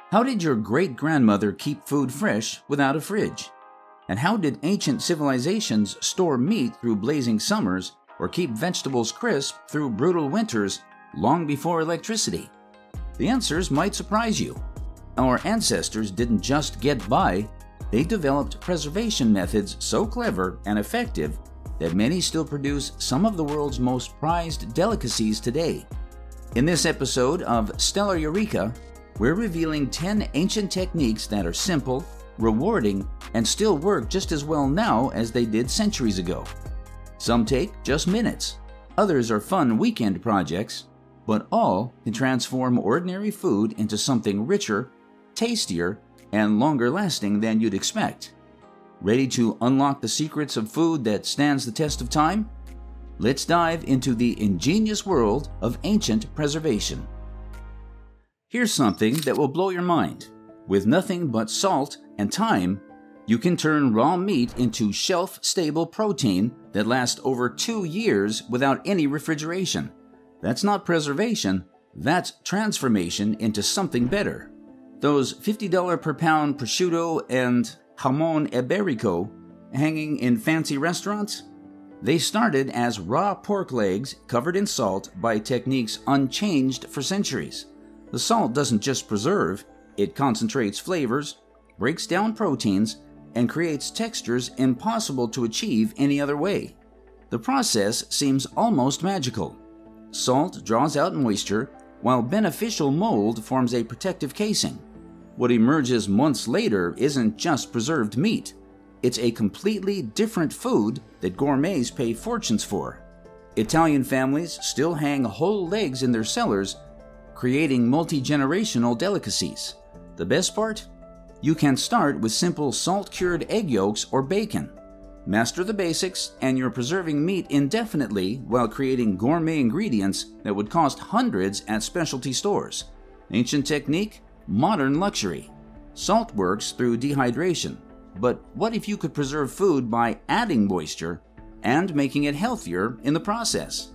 How did your great-grandmother keep food fresh without a fridge? And how did ancient civilizations store meat through blazing summers or keep vegetables crisp through brutal winters long before electricity? The answers might surprise you. Our ancestors didn't just get by, they developed preservation methods so clever and effective that many still produce some of the world's most prized delicacies today. In this episode of Stellar Eureka, we're revealing 10 ancient techniques that are simple, rewarding, and still work just as well now as they did centuries ago. Some take just minutes, others are fun weekend projects, but all can transform ordinary food into something richer, tastier, and longer lasting than you'd expect. Ready to unlock the secrets of food that stands the test of time? Let's dive into the ingenious world of ancient preservation. Here's something that will blow your mind. With nothing but salt and time, you can turn raw meat into shelf-stable protein that lasts over 2 years without any refrigeration. That's not preservation, that's transformation into something better. Those $50 per pound prosciutto and jamon iberico hanging in fancy restaurants? They started as raw pork legs covered in salt by techniques unchanged for centuries. The salt doesn't just preserve, it concentrates flavors, breaks down proteins, and creates textures impossible to achieve any other way. The process seems almost magical. Salt draws out moisture, while beneficial mold forms a protective casing. What emerges months later isn't just preserved meat. It's a completely different food that gourmets pay fortunes for. Italian families still hang whole legs in their cellars, creating multi-generational delicacies. The best part? You can start with simple salt-cured egg yolks or bacon. Master the basics, and you're preserving meat indefinitely while creating gourmet ingredients that would cost hundreds at specialty stores. Ancient technique, modern luxury. Salt works through dehydration, but what if you could preserve food by adding moisture and making it healthier in the process?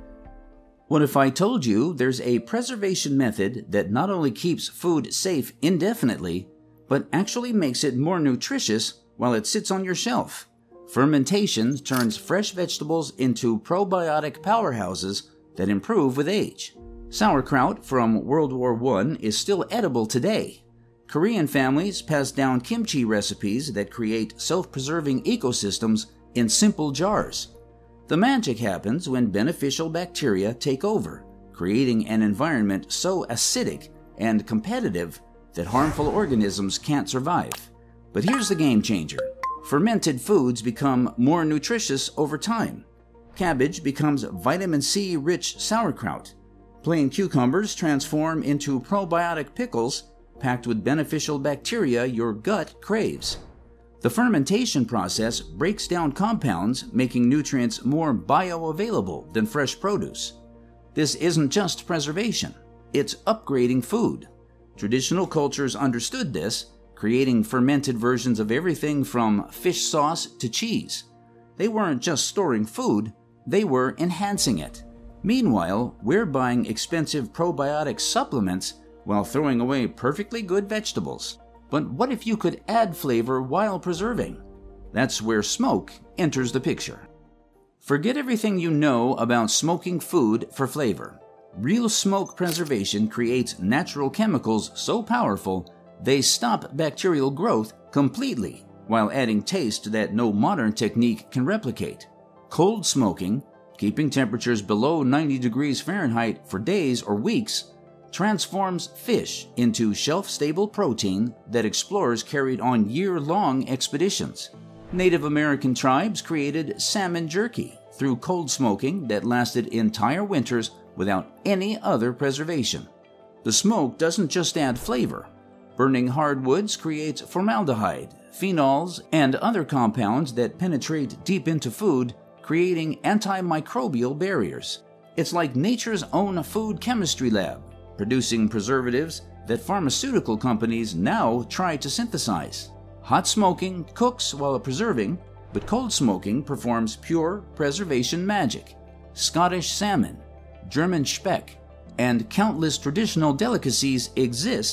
What if I told you there's a preservation method that not only keeps food safe indefinitely, but actually makes it more nutritious while it sits on your shelf? Fermentation turns fresh vegetables into probiotic powerhouses that improve with age. Sauerkraut from World War I is still edible today. Korean families pass down kimchi recipes that create self-preserving ecosystems in simple jars. The magic happens when beneficial bacteria take over, creating an environment so acidic and competitive that harmful organisms can't survive. But here's the game changer. Fermented foods become more nutritious over time. Cabbage becomes vitamin C-rich sauerkraut. Plain cucumbers transform into probiotic pickles packed with beneficial bacteria your gut craves. The fermentation process breaks down compounds, making nutrients more bioavailable than fresh produce. This isn't just preservation, it's upgrading food. Traditional cultures understood this, creating fermented versions of everything from fish sauce to cheese. They weren't just storing food, they were enhancing it. Meanwhile, we're buying expensive probiotic supplements while throwing away perfectly good vegetables. But what if you could add flavor while preserving? That's where smoke enters the picture. Forget everything you know about smoking food for flavor. Real smoke preservation creates natural chemicals so powerful they stop bacterial growth completely while adding taste that no modern technique can replicate. Cold smoking, keeping temperatures below 90 degrees Fahrenheit for days or weeks, transforms fish into shelf-stable protein that explorers carried on year-long expeditions. Native American tribes created salmon jerky through cold smoking that lasted entire winters without any other preservation. The smoke doesn't just add flavor. Burning hardwoods creates formaldehyde, phenols, and other compounds that penetrate deep into food, creating antimicrobial barriers. It's like nature's own food chemistry lab, producing preservatives that pharmaceutical companies now try to synthesize. Hot smoking cooks while preserving, but cold smoking performs pure preservation magic. Scottish salmon, German speck, and countless traditional delicacies exist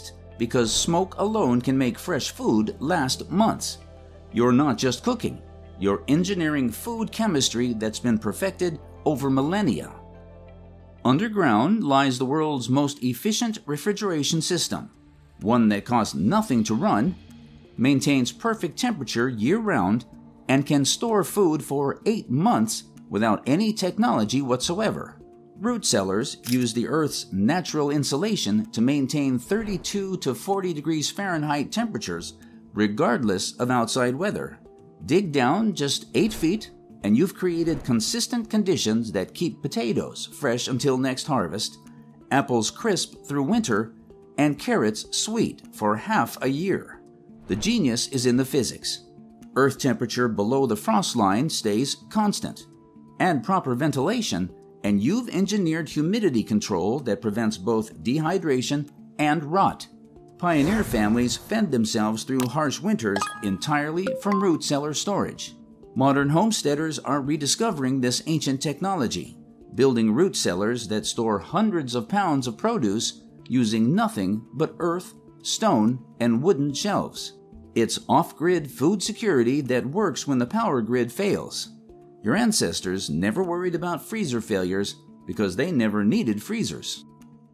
because smoke alone can make fresh food last months. You're not just cooking, you're engineering food chemistry that's been perfected over millennia. Underground lies the world's most efficient refrigeration system, one that costs nothing to run, maintains perfect temperature year-round, and can store food for 8 months without any technology whatsoever. Root cellars use the Earth's natural insulation to maintain 32 to 40 degrees Fahrenheit temperatures regardless of outside weather. Dig down just 8 feet and you've created consistent conditions that keep potatoes fresh until next harvest, apples crisp through winter, and carrots sweet for half a year. The genius is in the physics. Earth temperature below the frost line stays constant. Add proper ventilation, and you've engineered humidity control that prevents both dehydration and rot. Pioneer families fend themselves through harsh winters entirely from root cellar storage. Modern homesteaders are rediscovering this ancient technology, building root cellars that store hundreds of pounds of produce using nothing but earth, stone, and wooden shelves. It's off-grid food security that works when the power grid fails. Your ancestors never worried about freezer failures because they never needed freezers.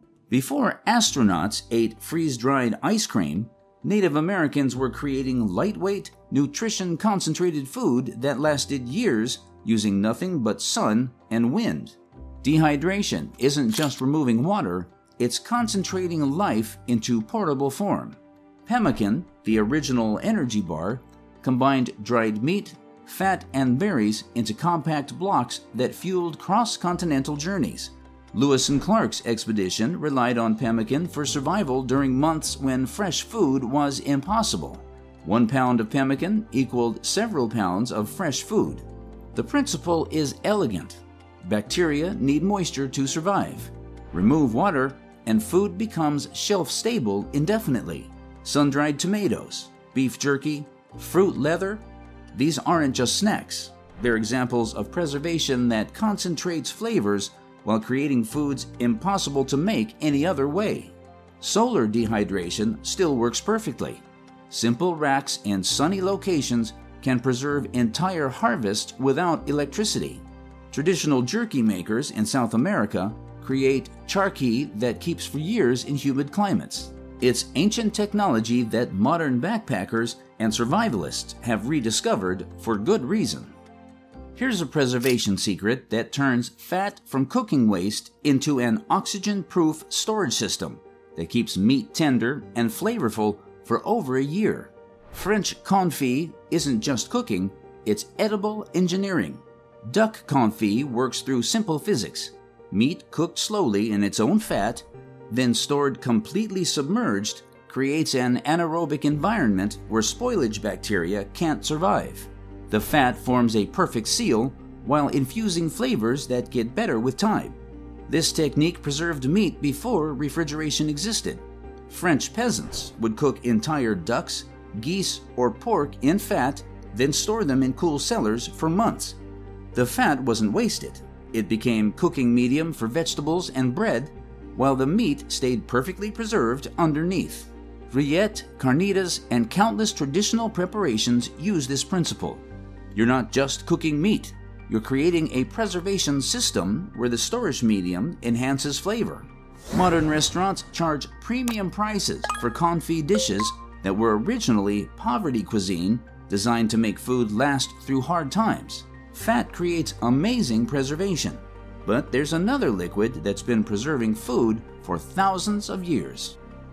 Before astronauts ate freeze-dried ice cream, Native Americans were creating lightweight, nutrition-concentrated food that lasted years using nothing but sun and wind. Dehydration isn't just removing water, it's concentrating life into portable form. Pemmican, the original energy bar, combined dried meat, fat, and berries into compact blocks that fueled cross-continental journeys. Lewis and Clark's expedition relied on pemmican for survival during months when fresh food was impossible. 1 pound of pemmican equaled several pounds of fresh food. The principle is elegant. Bacteria need moisture to survive. Remove water, and food becomes shelf-stable indefinitely. Sun-dried tomatoes, beef jerky, fruit leather, these aren't just snacks. They're examples of preservation that concentrates flavors while creating foods impossible to make any other way. Solar dehydration still works perfectly. Simple racks in sunny locations can preserve entire harvests without electricity. Traditional jerky makers in South America create charqui that keeps for years in humid climates. It's ancient technology that modern backpackers and survivalists have rediscovered for good reason. Here's a preservation secret that turns fat from cooking waste into an oxygen-proof storage system that keeps meat tender and flavorful for over a year. French confit isn't just cooking, it's edible engineering. Duck confit works through simple physics. Meat cooked slowly in its own fat, then stored completely submerged, creates an anaerobic environment where spoilage bacteria can't survive. The fat forms a perfect seal while infusing flavors that get better with time. This technique preserved meat before refrigeration existed. French peasants would cook entire ducks, geese, or pork in fat, then store them in cool cellars for months. The fat wasn't wasted. It became cooking medium for vegetables and bread, while the meat stayed perfectly preserved underneath. Rillettes, carnitas, and countless traditional preparations use this principle. You're not just cooking meat, you're creating a preservation system where the storage medium enhances flavor. Modern restaurants charge premium prices for confit dishes that were originally poverty cuisine designed to make food last through hard times. Fat creates amazing preservation, but there's another liquid that's been preserving food for thousands of years.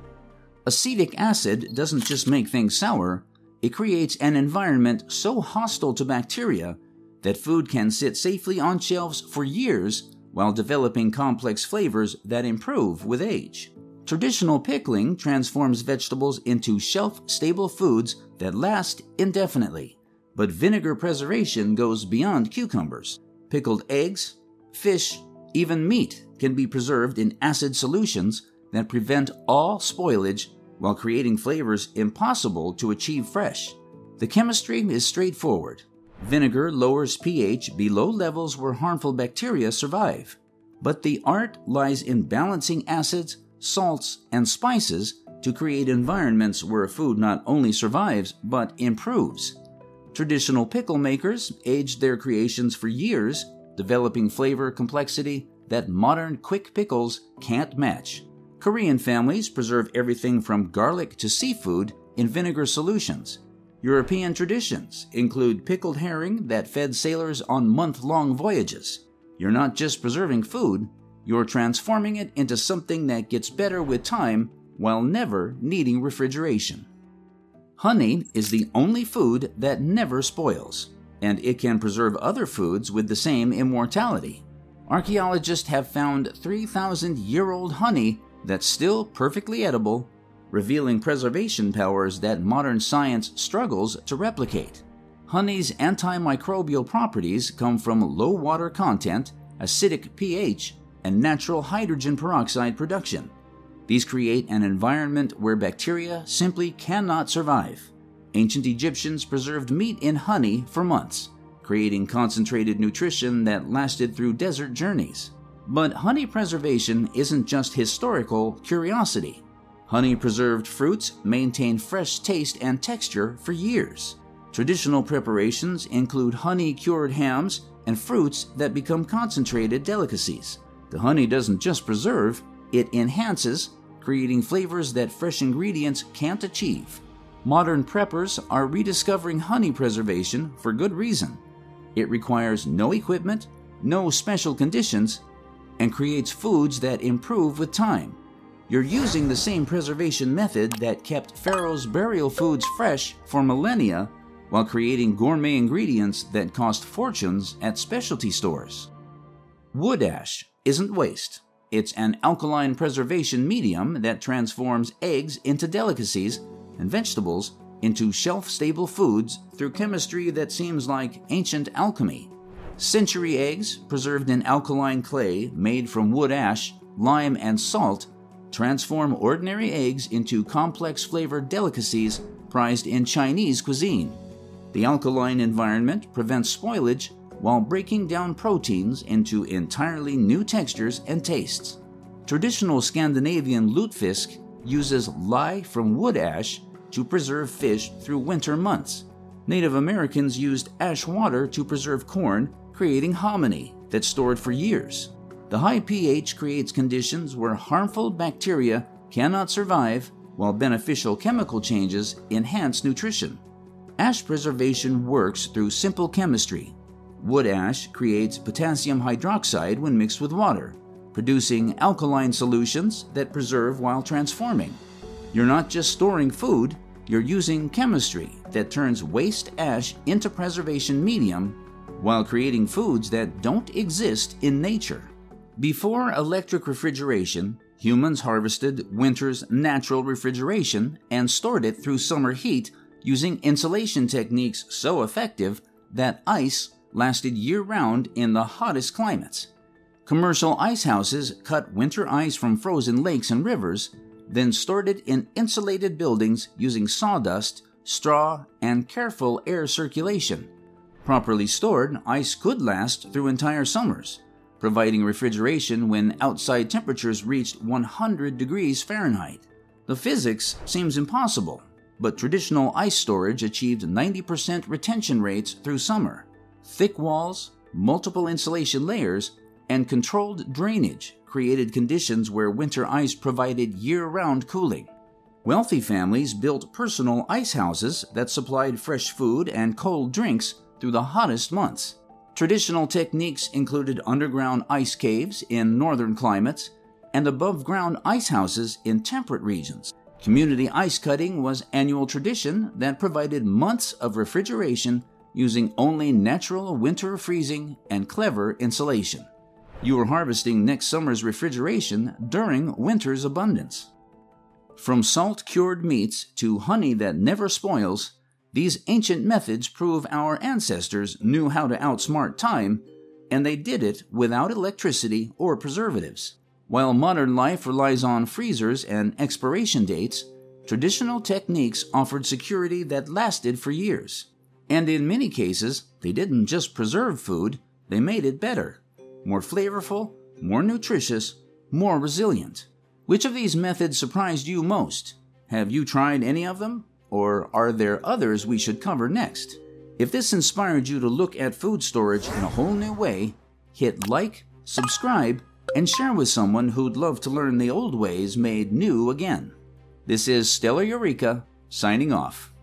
Acetic acid doesn't just make things sour, it creates an environment so hostile to bacteria that food can sit safely on shelves for years while developing complex flavors that improve with age. Traditional pickling transforms vegetables into shelf-stable foods that last indefinitely, but vinegar preservation goes beyond cucumbers. Pickled eggs, fish, even meat can be preserved in acid solutions that prevent all spoilage while creating flavors impossible to achieve fresh. The chemistry is straightforward. Vinegar lowers pH below levels where harmful bacteria survive. But the art lies in balancing acids, salts, and spices to create environments where food not only survives but improves. Traditional pickle makers aged their creations for years, developing flavor complexity that modern quick pickles can't match. Korean families preserve everything from garlic to seafood in vinegar solutions. European traditions include pickled herring that fed sailors on month-long voyages. You're not just preserving food, you're transforming it into something that gets better with time while never needing refrigeration. Honey is the only food that never spoils, and it can preserve other foods with the same immortality. Archaeologists have found 3,000-year-old honey that's still perfectly edible, revealing preservation powers that modern science struggles to replicate. Honey's antimicrobial properties come from low water content, acidic pH, and natural hydrogen peroxide production. These create an environment where bacteria simply cannot survive. Ancient Egyptians preserved meat in honey for months, creating concentrated nutrition that lasted through desert journeys. But honey preservation isn't just historical curiosity. Honey-preserved fruits maintain fresh taste and texture for years. Traditional preparations include honey-cured hams and fruits that become concentrated delicacies. The honey doesn't just preserve, it enhances, creating flavors that fresh ingredients can't achieve. Modern preppers are rediscovering honey preservation for good reason. It requires no equipment, no special conditions, and creates foods that improve with time. You're using the same preservation method that kept Pharaoh's burial foods fresh for millennia while creating gourmet ingredients that cost fortunes at specialty stores. Wood ash isn't waste. It's an alkaline preservation medium that transforms eggs into delicacies and vegetables into shelf-stable foods through chemistry that seems like ancient alchemy. Century eggs, preserved in alkaline clay made from wood ash, lime, and salt, transform ordinary eggs into complex flavored delicacies prized in Chinese cuisine. The alkaline environment prevents spoilage while breaking down proteins into entirely new textures and tastes. Traditional Scandinavian lutefisk uses lye from wood ash to preserve fish through winter months. Native Americans used ash water to preserve corn, creating hominy that's stored for years. The high pH creates conditions where harmful bacteria cannot survive, while beneficial chemical changes enhance nutrition. Ash preservation works through simple chemistry. Wood ash creates potassium hydroxide when mixed with water, producing alkaline solutions that preserve while transforming. You're not just storing food, you're using chemistry that turns waste ash into preservation medium while creating foods that don't exist in nature. Before electric refrigeration, humans harvested winter's natural refrigeration and stored it through summer heat using insulation techniques so effective that ice lasted year-round in the hottest climates. Commercial ice houses cut winter ice from frozen lakes and rivers, then stored it in insulated buildings using sawdust, straw, and careful air circulation. Properly stored, ice could last through entire summers, providing refrigeration when outside temperatures reached 100 degrees Fahrenheit. The physics seems impossible, but traditional ice storage achieved 90% retention rates through summer. Thick walls, multiple insulation layers, and controlled drainage created conditions where winter ice provided year-round cooling. Wealthy families built personal ice houses that supplied fresh food and cold drinks through the hottest months. Traditional techniques included underground ice caves in northern climates and above-ground ice houses in temperate regions. Community ice cutting was an annual tradition that provided months of refrigeration using only natural winter freezing and clever insulation. You were harvesting next summer's refrigeration during winter's abundance. From salt-cured meats to honey that never spoils, these ancient methods prove our ancestors knew how to outsmart time, and they did it without electricity or preservatives. While modern life relies on freezers and expiration dates, traditional techniques offered security that lasted for years. And in many cases, they didn't just preserve food, they made it better, more flavorful, more nutritious, more resilient. Which of these methods surprised you most? Have you tried any of them? Or are there others we should cover next? If this inspired you to look at food storage in a whole new way, hit like, subscribe, and share with someone who'd love to learn the old ways made new again. This is Stellar Eureka, signing off.